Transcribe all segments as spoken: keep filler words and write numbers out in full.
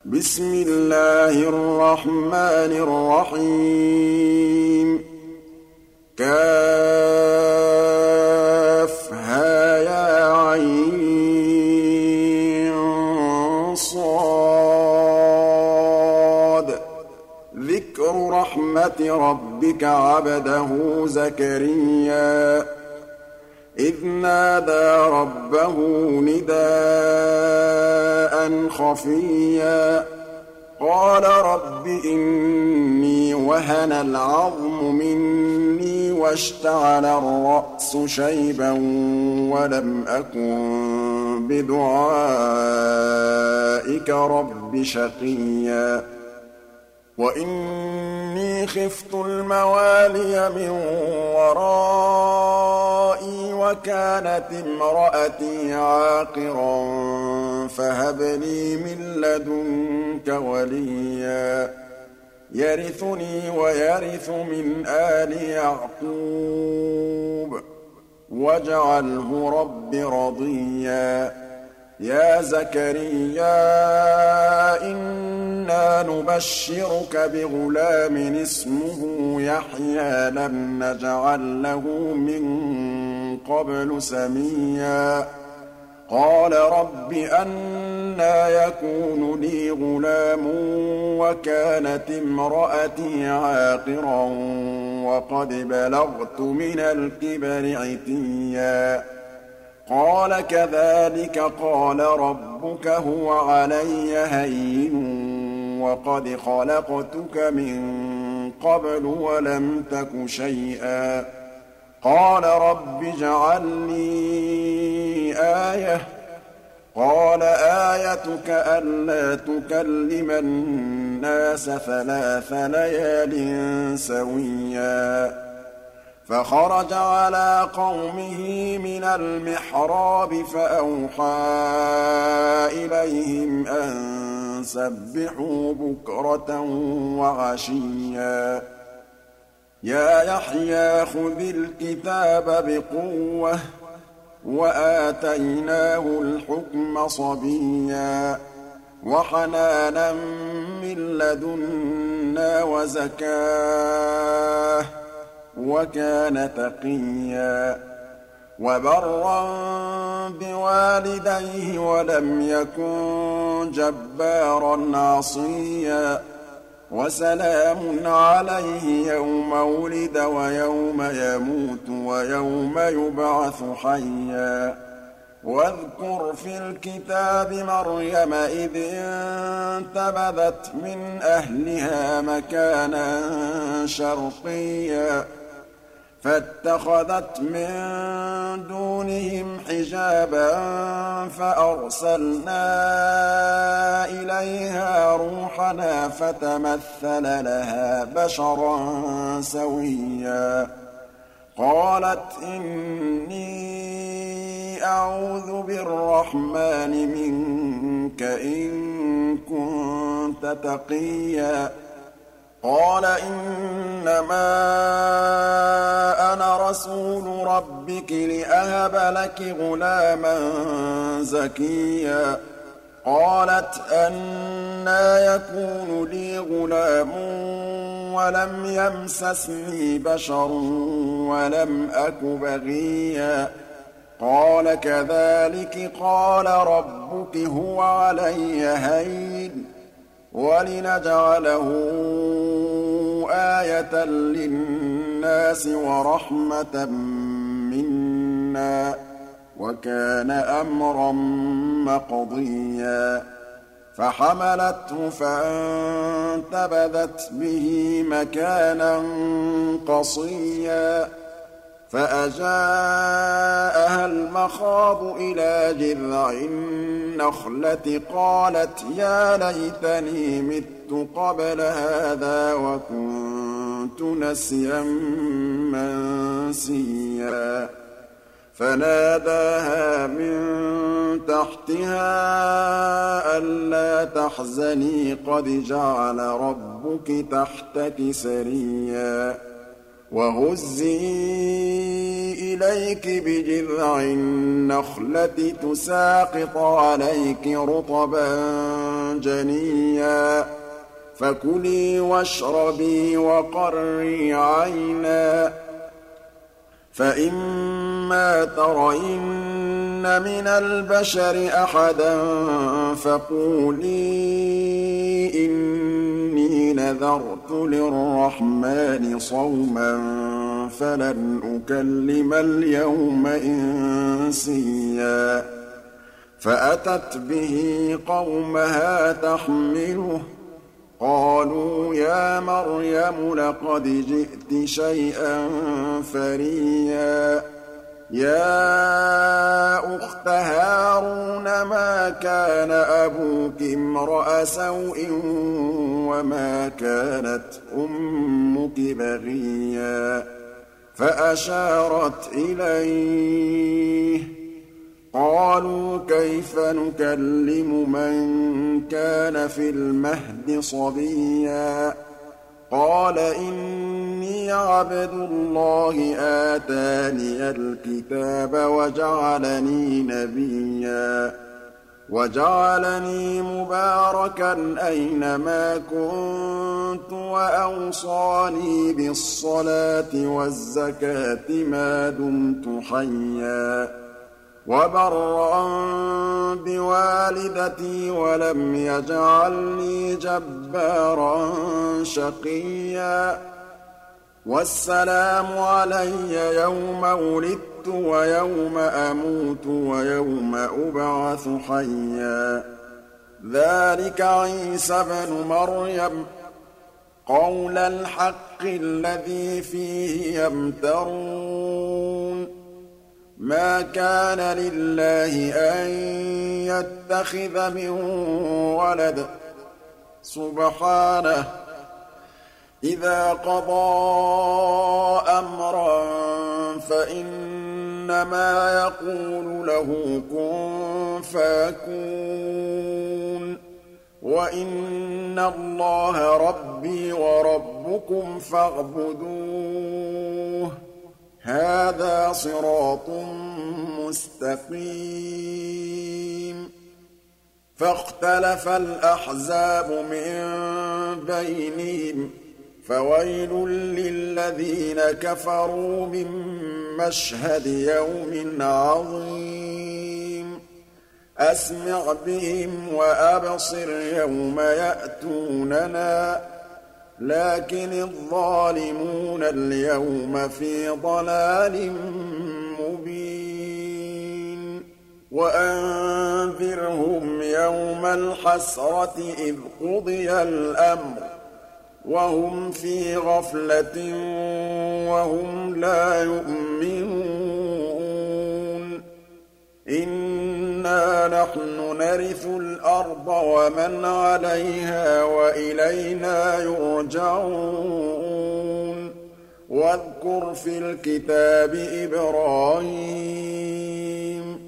بسم الله الرحمن الرحيم كافها يا عين صاد ذكر رحمة ربك عبده زكريا إذ نادى ربه نداء خفيا قال رب إني وهن العظم مني واشتعل الرأس شيبا ولم أكن بدعائك رب شقيا وإني خفت الموالي من ورائي وكانت امرأتي عاقرا فهب لي من لدنك وليا يرثني ويرث من آل يعقوب واجعله رب رضيا يا زكريا إنا نبشرك بغلام اسمه يحيى لم نجعل له من قبل سميا قال رب أنى يكون لي غلام وكانت امرأتي عاقرا وقد بلغت من الكبر عتيا قال كذلك قال ربك هو علي هين وقد خلقتك من قبل ولم تك شيئا قال رب اجعل لي آية قال آيتك ألا تكلم الناس ثلاث ليال سويا فخرج على قومه من المحراب فأوحى إليهم أن سبحوا بكرة وعشيا يا يحيى خذ الكتاب بقوة وآتيناه الحكم صبيا وحنانا من لدنا وزكاه وكان تقيا وبرا بوالديه ولم يكن جبارا عصيا وسلام عليه يوم ولد ويوم يموت ويوم يبعث حيا واذكر في الكتاب مريم إذ انتبذت من أهلها مكانا شرقيا فاتخذت من دونهم حجابا فأرسلنا إليها روحنا فتمثل لها بشرا سويا قالت إني أعوذ بالرحمن منك إن كنت تقيا قال إنما أنا رسول ربك لأهب لك غلاما زكيا قالت أنى يكون لي غلام ولم يمسسني بشر ولم أك بغيا قال كذلك قال ربك هو علي هين ولنجعله آية للناس ورحمة منا وكان أمرا مقضيا فحملته فانتبذت به مكانا قصيا فأجاءها المخاض إلى جذع النخلة قالت يا ليتني مت قبل هذا وكنت نسيا منسيا فناداها من تحتها ألا تحزني قد جعل ربك تحتك سريا وهزي إليك بجذع النخلة تساقط عليك رطبا جنيا فكلي واشربي وقري عينا فإما ترين من البشر أحدا فقولي إني نذرت للرحمن صوما فلن أكلم اليوم إنسيا فأتت به قومها تحمله قالوا يا مريم لقد جئت شيئا فريا يا أخت هارون ما كان أبوك امرأ سوء وما كانت أمك بغيا فأشارت إليه قالوا كيف نكلم من كان في المهد صبيا قال إني عبد الله آتاني الكتاب وجعلني نبيا وجعلني مباركا أينما كنت وأوصاني بالصلاة والزكاة ما دمت حيا وبرا بوالدتي ولم يجعلني جبارا شقيا والسلام علي يوم ولدت ويوم أموت ويوم أبعث حيا ذلك عيسى ابن مريم قول الحق الذي فيه يمترون ما كان لله أن يتخذ من ولد سبحانه إذا قضى أمرا فإنما يقول له كن فيكون وإن الله ربي وربكم فاعبدوه هذا صراط مستقيم فاختلف الأحزاب من بينهم فويل للذين كفروا من مشهد يوم عظيم أسمع بهم وأبصر يوم يأتوننا لكن الظالمون اليوم في ضلال مبين وأنذرهم يوم الحسرة إذ قضي الأمر وهم في غفلة وهم لا يؤمنون إنا نحن نرث الأرض ومن عليها وإلينا يرجعون واذكر في الكتاب إبراهيم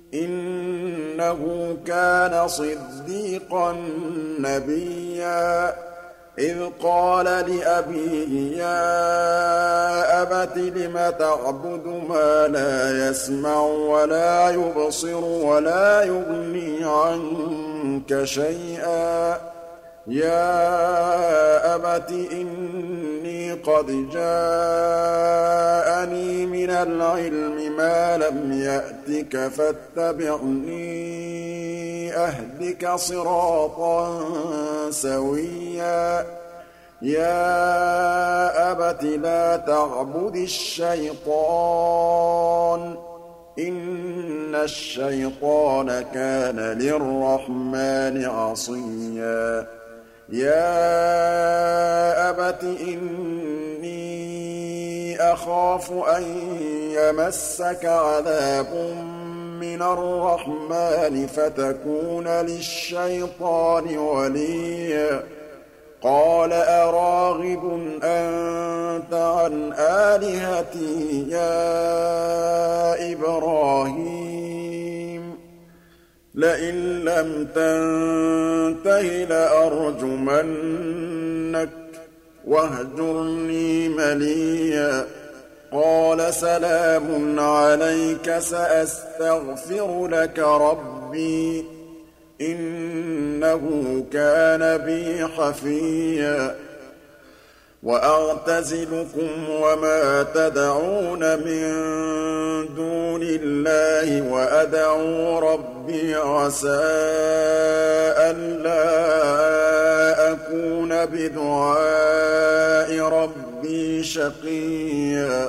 إنه كان صديقا نبيا إذ قال لأبيه يا أبت لم تعبد ما لا يسمع ولا يبصر ولا يغني عنك شيئا يا أبت إني قد جاءني من العلم ما لم يأتك فاتبعني أهدك صراطا سويا يا أبت لا تعبد الشيطان إن الشيطان كان للرحمن عصيا يا أبت إني أخاف أن يمسك عذاب من الرحمن فتكون للشيطان وليا قال أراغب أنت عن آلهتي يا إبراهيم لئن لم تنته لأرجمنك واهجرني مليا قال سلام عليك سأستغفر لك ربي إنه كان بي حفيا وأعتزلكم وما تدعون من دون الله وأدعو ربي عسى ألا أكون بدعاء ربي شقيا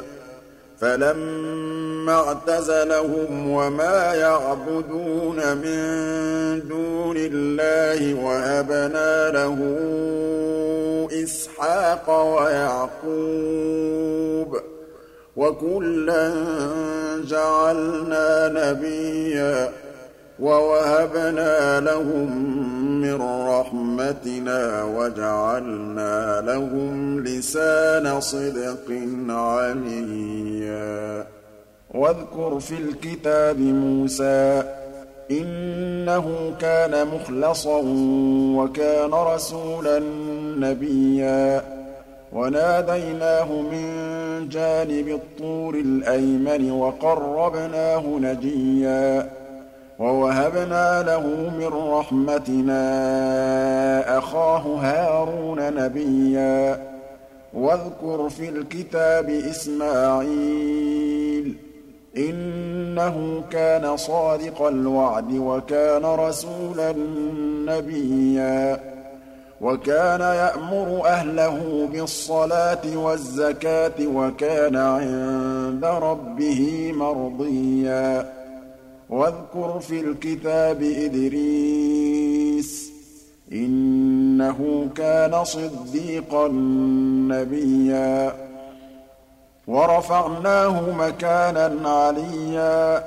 فلما اعتزلهم وما يعبدون من دون الله وهبنا له إسحاق ويعقوب وكلا جعلنا نبيا ووهبنا لهم من رحمتنا وجعلنا لهم لسان صدق عليا واذكر في الكتاب موسى إنه كان مخلصا وكان رسولا نبيا وناديناه من جانب الطور الأيمن وقربناه نجيا ووهبنا له من رحمتنا أخاه هارون نبيا واذكر في الكتاب إسماعيل إنه كان صادق الوعد وكان رسولا نبيا وكان يأمر أهله بالصلاة والزكاة وكان عند ربه مرضيا واذكر في الكتاب إدريس إنه كان صديقا نبيا ورفعناه مكانا عليا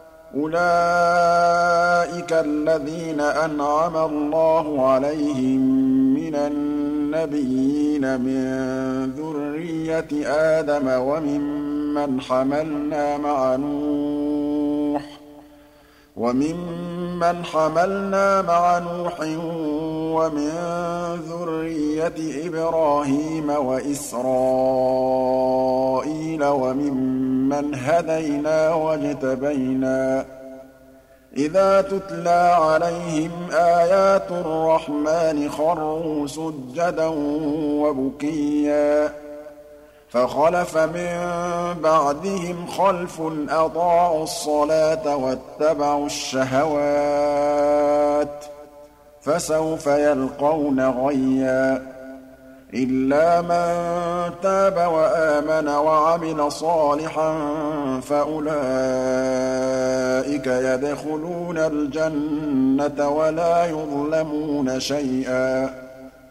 أولئك الذين أنعم الله عليهم من النبيين من ذرية آدم وممن حملنا مع نوح وممن حملنا مع نوح ومن ذرية إبراهيم وإسرائيل وممن هدينا واجتبينا إذا تتلى عليهم آيات الرحمن خروا سجدا وبكيا فخلف من بعدهم خلف أضاعوا الصلاة واتبعوا الشهوات فسوف يلقون غيا إلا من تاب وآمن وعمل صالحا فأولئك يدخلون الجنة ولا يظلمون شيئا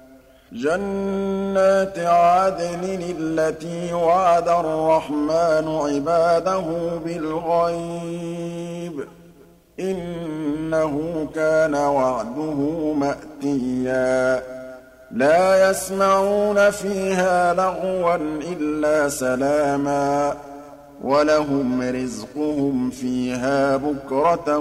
جنات عدن التي وعد الرحمن عباده بالغيب إنه كان وعده مأتيا لا يسمعون فيها لغوا إلا سلاما ولهم رزقهم فيها بكرة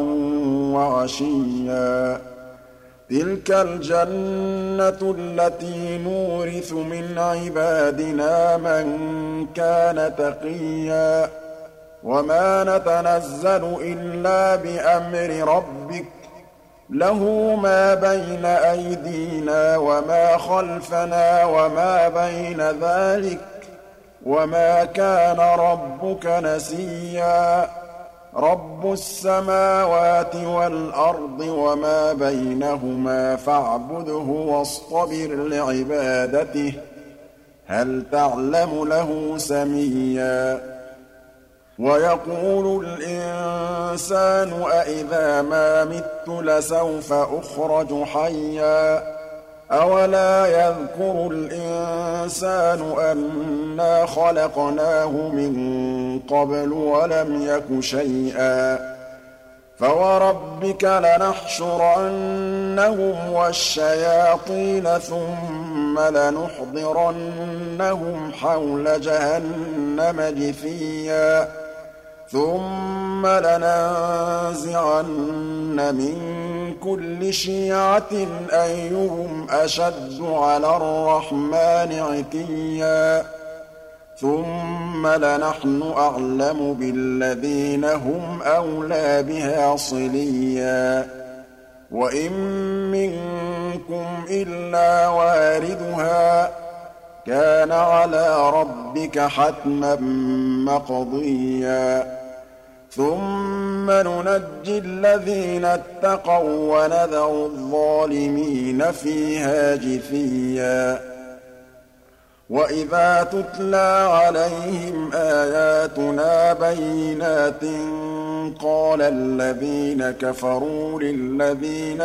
وعشيا تلك الجنة التي نورث من عبادنا من كان تقيا وما نتنزل إلا بأمر ربك له ما بين أيدينا وما خلفنا وما بين ذلك وما كان ربك نسيا رب السماوات والأرض وما بينهما فاعبده واصطبر لعبادته هل تعلم له سميا ويقول الإنسان أإذا ما مت لسوف أخرج حيا أولا يذكر الإنسان أنا خلقناه من قبل ولم يك شيئا فوربك لنحشرنهم والشياطين ثم لنحضرنهم حول جهنم جثيا ثم لننزعن من كل شيعة أيهم أشد على الرحمن عتيا ثم لنحن أعلم بالذين هم أولى بها صليا وإن منكم إلا واردها كان على ربك حتما مقضيا ثم ننجي الذين اتقوا ونذر الظالمين فيها جثيا وإذا تتلى عليهم آياتنا بينات قال الذين كفروا للذين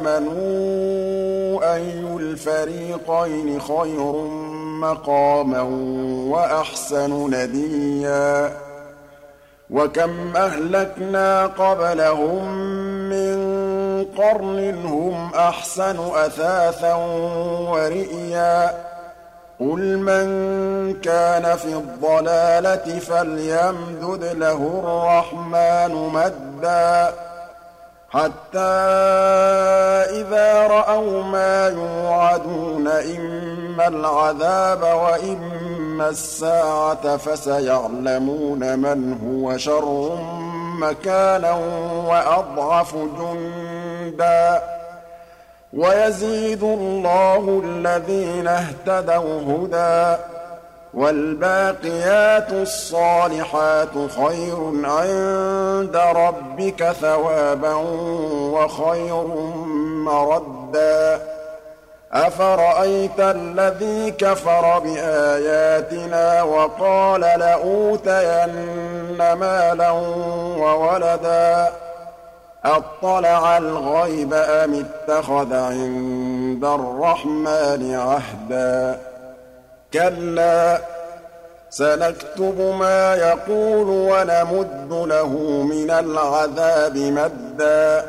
آمنوا أي الفريقين خير مقاما وأحسن نديا وكم أهلكنا قبلهم من قرن هم أحسن أثاثا ورئيا قل من كان في الضلالة فليمدد له الرحمن مدا حتى إذا رأوا ما يوعدون إما العذاب وإما الساعة فسيعلمون من هو شر مكانا وأضعف جندا ويزيد الله الذين اهتدوا هدى والباقيات الصالحات خير عند ربك ثوابا وخير مردا أفرأيت الذي كفر بآياتنا وقال لأوتين مالا وولدا أطلع الغيب أم اتخذ عند الرحمن عهدا كلا سنكتب ما يقول ونمد له من العذاب مدا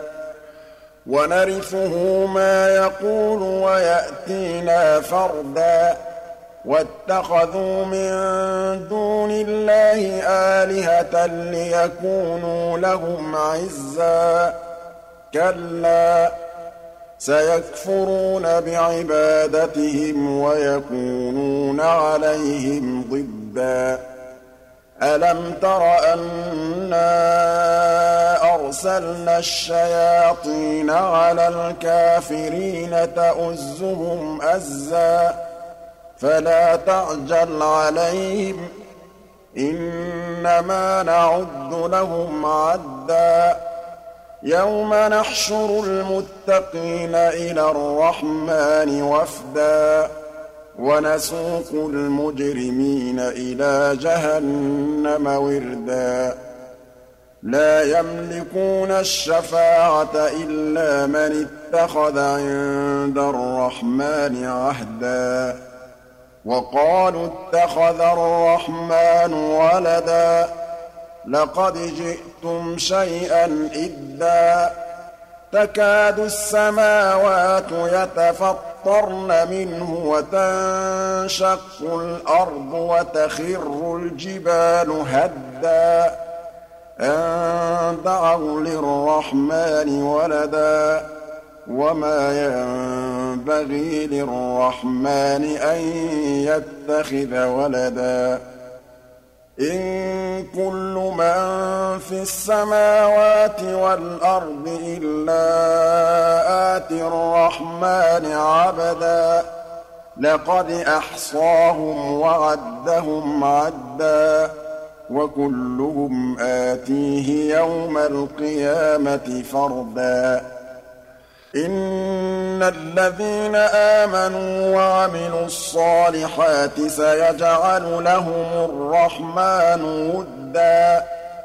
ونرثه ما يقول ويأتينا فردا واتخذوا من دون الله آلهة ليكونوا لهم عزا كلا سيكفرون بعبادتهم ويكونون عليهم ضدا ألم تر أنا أرسلنا الشياطين على الكافرين تؤزهم أزا فلا تعجل عليهم إنما نعد لهم عدا يوم نحشر المتقين إلى الرحمن وفدا ونسوق المجرمين إلى جهنم وردا لا يملكون الشفاعة إلا من اتخذ عند الرحمن عهدا وقالوا اتخذ الرحمن ولدا لقد جئتم شيئا إدا تكاد السماوات يتفطرن منه وتنشق الأرض وتخر الجبال هدا أن دعوا للرحمن ولدا وما ينبغي للرحمن أن يتخذ ولدا إن كل من في السماوات والأرض إلا آتي الرحمن عبدا لقد أحصاهم وعدهم عدا وكلهم آتيه يوم القيامة فردا إن الذين آمنوا وعملوا الصالحات سيجعل لهم الرحمن ودا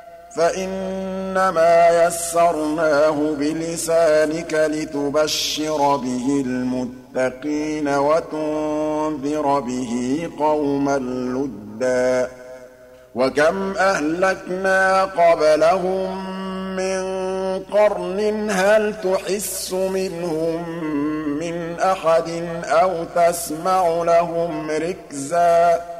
فإنما يسرناه بلسانك لتبشر به المتقين وتنذر به قوما لدا وكم أهلكنا قبلهم من قرن هل تحس منهم من أحد أو تسمع لهم ركزا